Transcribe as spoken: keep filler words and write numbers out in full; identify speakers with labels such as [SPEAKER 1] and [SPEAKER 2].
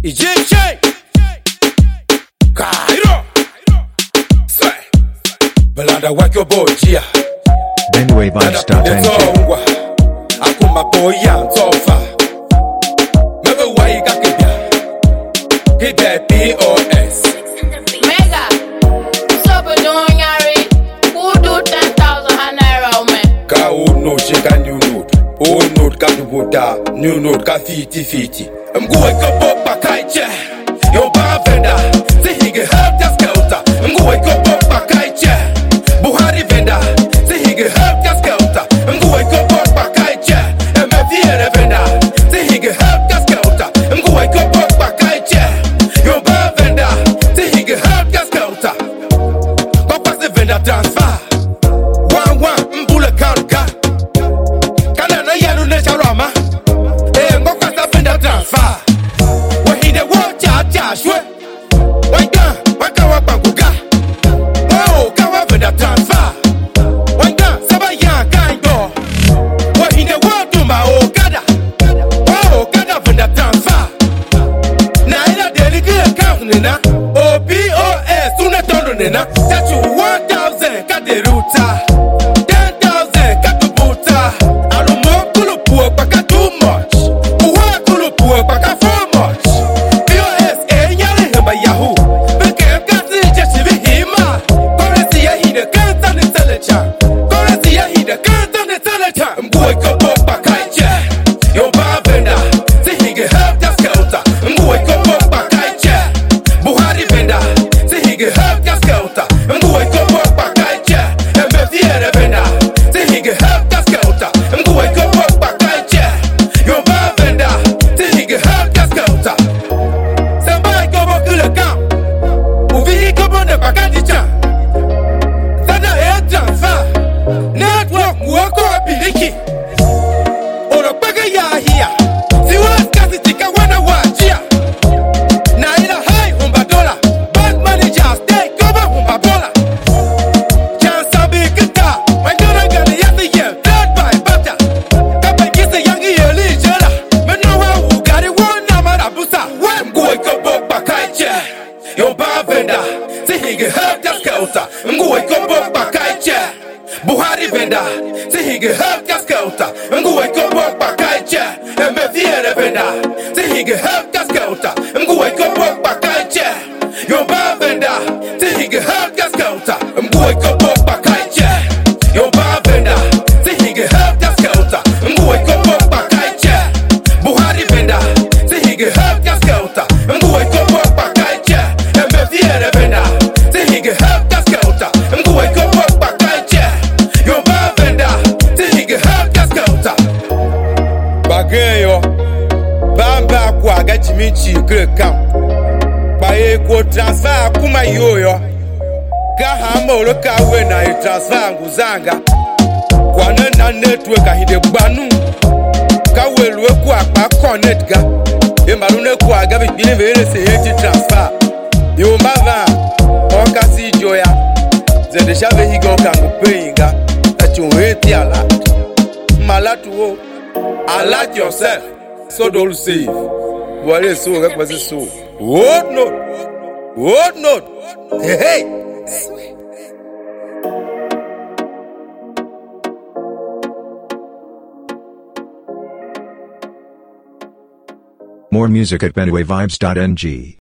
[SPEAKER 1] Egyptian Cairo Sway Belanda wake obojia
[SPEAKER 2] Benway Vibes dot N G
[SPEAKER 1] Akuma boya ntofa Mebe waika kibya Kibya P O S
[SPEAKER 3] Mega Sopo doing yari Who do ten thousand naira man
[SPEAKER 1] Ka old note shika new note Old note ka dubuta New note ka fifty fifty Mgu wake up bakaiche Yo ba venda Zihige help ya skelter Mgu wake up bakaiche Buhari venda Zihige help ya skelter Mgu wake up bakaiche M F V venda Zihige help ya skelter Mgu wake up bakaiche Yo ba venda Zihige help ya skelter Papa se venda transfer One one mbule karuka Kana na yalu ne sharama Eh ngoka sa venda transfer Wahide wo cha cha shwe Wanga waka wapanguga Oh kawa venda transfer Wanga saba ya kaido Wahide wo duma o gada Oh gada venda transfer Na ila delige account nina O P O S unatondo nina Tachu one thousand kade ruta Ten thousand katubuta Alumo kulu puo baka too much Uwa kulu puo baka for much P O S e nyale hemba yahoo Beke kasi jeshi vihima Koresi ya hide kanta ni telecha Koresi ya hide kanta ni telecha Mguwe kopo bakaiche Yo ba venda Zihige help ya skelter Mguwe kopo bakaiche Buhari venda Zihige help ya skelter Mguwe kopo bakaiche M F V venda Zihige help ya skelter Mguwe kopo bakaiche Yo ba venda Zihige help ya skelter Samba kopo kule kam Uvihi kopo ne bakadicha Zana e transfer Network mwako wapiliki Olopega ya hiya Siwas kasi tika wana wajia Na ila hai humba dola Bank managers stay koba humba bola Chansambi kita Wangana gani yasi ye Third by bata Kapa gisa yangi yeli jela Meno wa ugari wana marabusa Mguwe kobo bakaiche Yo ba venda Zihige help ya skelter Mguwe kobo bakaiche Buhari venda Zihige help ya skelter Mguwe kobo bakaiche M F V venda Zihige help ya skelter Mguwe kobo bakaiche Yo ba venda Zihige help ya skelter Mguwe kobo bakaiche Yo ba venda Zihige help ya skelter Mguwe kobo bakaiche Buhari venda Zihige help ya skelter Mguwe kobo bakaiche M F V venda Zihige help ya skelter Mguwe kobo bakaiche Yo ba venda Zihige help ya skelter Bageyo Bamba kwa gachimichi kre kam Baye ko transfer kuma yoyo Kahama oloka wena i transfer nguzanga Kwa nena network ahide gbanu Kawelwe kwa pa connect ga Embalune kwa gabi bine vele se heti transfer Yo mbava Onka si joya Zende shave higa okangu payinga That you hate ya lot Malatu wo Alert yourself So don't save Wale so rekwasi so Hold note Hold note Hey hey
[SPEAKER 2] More music at benway vibes dot N G